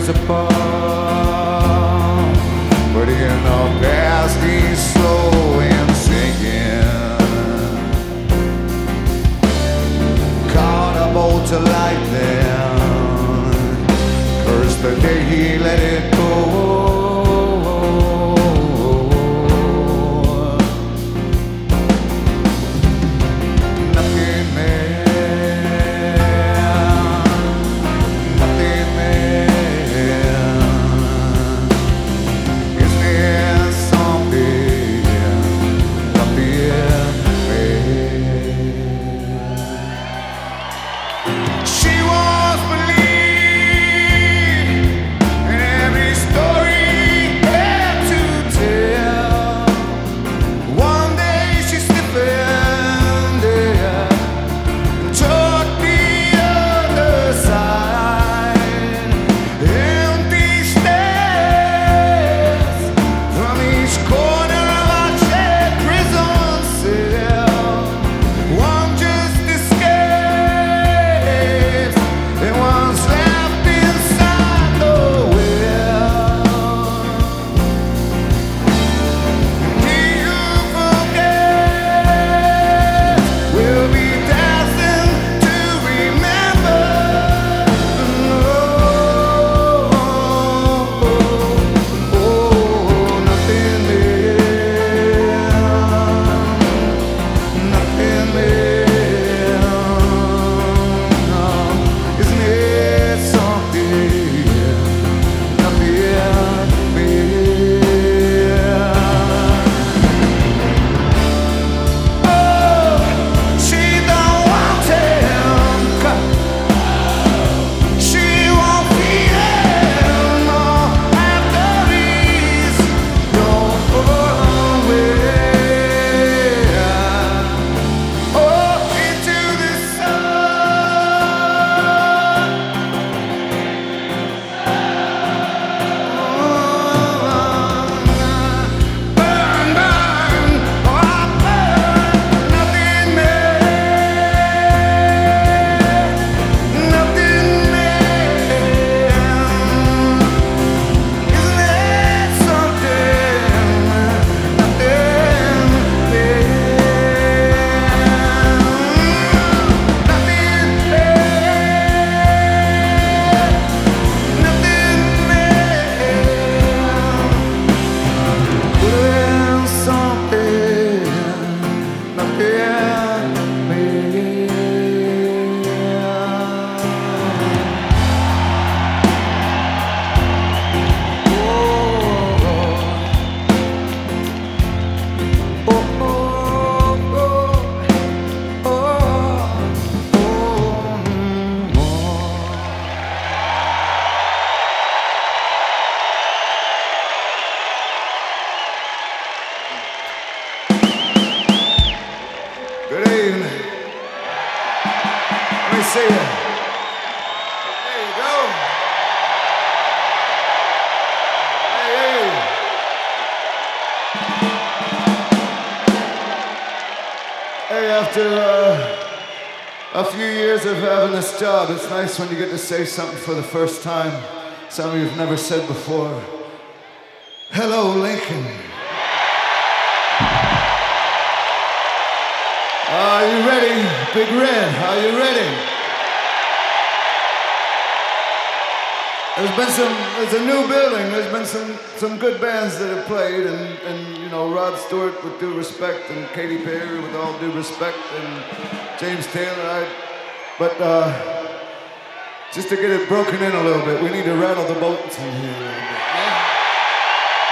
years apart. But in the past he's slow and sinking. Caught a bolt of lightning, cursed the day he let it go. Good evening. Let me see you. There you go. Hey. Hey, after a few years of having this job, it's nice when you get to say something for the first time, something you've never said before. Hello, Lincoln. Are you ready, Big Red? Are you ready? There's a new building. There's been some good bands that have played, and you know, Rod Stewart, with due respect, and Katy Perry, with all due respect, and James Taylor. But just to get it broken in a little bit, we need to rattle the boats in here a little bit.